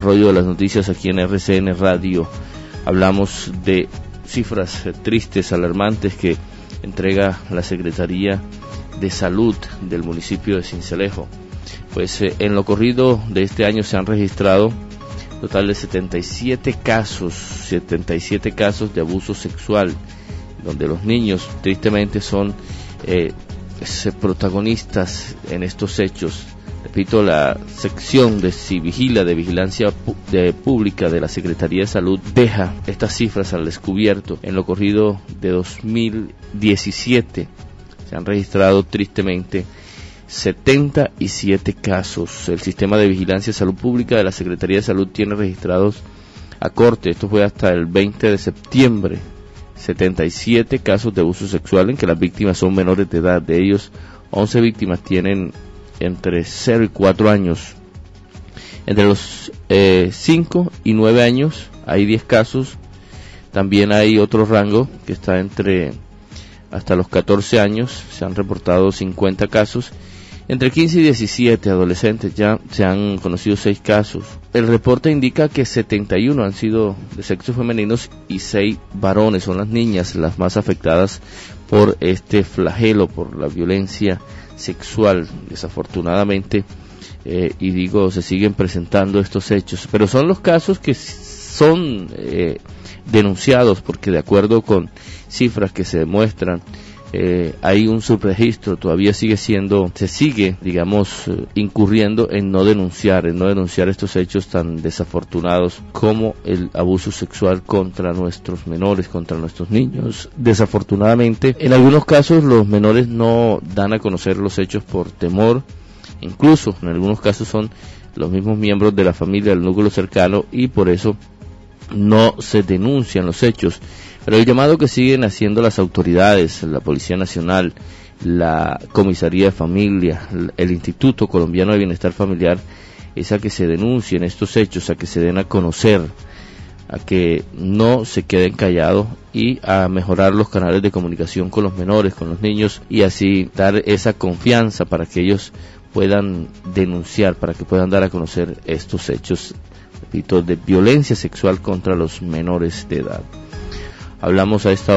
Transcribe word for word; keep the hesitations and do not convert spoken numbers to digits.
desarrollo de las noticias aquí en R C N Radio. Hablamos de cifras tristes, alarmantes que entrega la Secretaría de Salud del municipio de Sincelejo. Pues eh, en lo corrido de este año se han registrado un total de setenta y siete casos, setenta y siete casos de abuso sexual, donde los niños tristemente son eh, protagonistas en estos hechos. Repito, la sección de Civigila, de Vigilancia de Pública de la Secretaría de Salud, deja estas cifras al descubierto. En lo corrido de dos mil diecisiete se han registrado tristemente setenta y siete casos. El Sistema de Vigilancia de Salud Pública de la Secretaría de Salud tiene registrados a corte, esto fue hasta el veinte de septiembre, setenta y siete casos de abuso sexual en que las víctimas son menores de edad. De ellos, once víctimas tienen entre cero y cuatro años. Entre los eh, cinco y nueve años hay diez casos. También hay otro rango que está entre hasta los catorce años, se han reportado cincuenta casos. Entre quince y diecisiete adolescentes ya se han conocido seis casos. El reporte indica que setenta y uno han sido de sexo femeninos y seis varones. Son las niñas las más afectadas por este flagelo, por la violencia sexual. Desafortunadamente, eh, y digo, se siguen presentando estos hechos, pero son los casos que son eh, denunciados, porque de acuerdo con cifras que se demuestran, eh, hay un subregistro. Todavía sigue siendo, se sigue, digamos, eh, incurriendo en no denunciar, en no denunciar estos hechos tan desafortunados como el abuso sexual contra nuestros menores, contra nuestros niños. Desafortunadamente, en algunos casos los menores no dan a conocer los hechos por temor, incluso en algunos casos son los mismos miembros de la familia, del núcleo cercano, y por eso no se denuncian los hechos. Pero el llamado que siguen haciendo las autoridades, la Policía Nacional, la Comisaría de Familia, el Instituto Colombiano de Bienestar Familiar, es a que se denuncien estos hechos, a que se den a conocer, a que no se queden callados y a mejorar los canales de comunicación con los menores, con los niños, y así dar esa confianza para que ellos puedan denunciar, para que puedan dar a conocer estos hechos, repito, de violencia sexual contra los menores de edad. Hablamos a esta